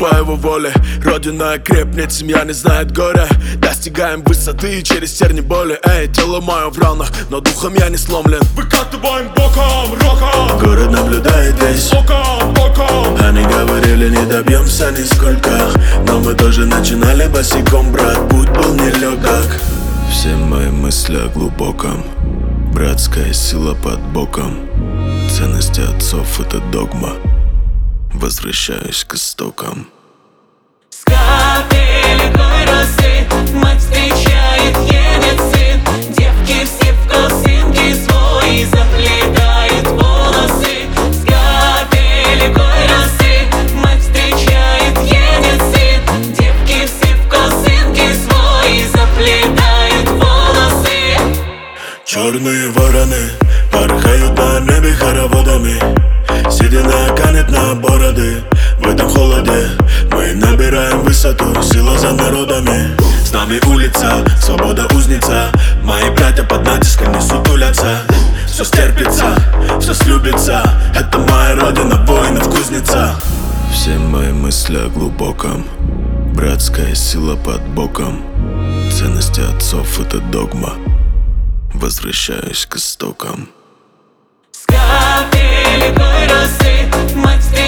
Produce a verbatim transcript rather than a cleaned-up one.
по его воле. Родина крепнет, семья не знает горя. Достигаем высоты через терни боли. Эй, тело мое в ранах, но духом я не сломлен. Выкатываем боком, роком. Город наблюдает весь Боком, боком. Они говорили, не добьемся нисколько, но мы тоже начинали босиком, брат, путь был нелегок. Все мои мысли о глубоком, братская сила под боком. Ценности отцов — это догма. Возвращаюсь к истокам. С капелькой росы мать встречает, едет сын. Девки все в косынки свои заплетают волосы. С капелькой росы мать встречает, едет сын. Девки все в косынки свои заплетают волосы. Черные вороны порхают на небе хороводами. Седина канет на бороды. В этом холоде мы набираем высоту. Сила за народами. С нами улица, свобода узница. Мои братья под натиском не сутулятся. Все стерпится, все слюбится. Это моя родина, воинов кузница. Все мои мысли о глубоком, братская сила под боком. Ценности отцов — это догма. Возвращаюсь к истокам. С капелькой росы мать встречает.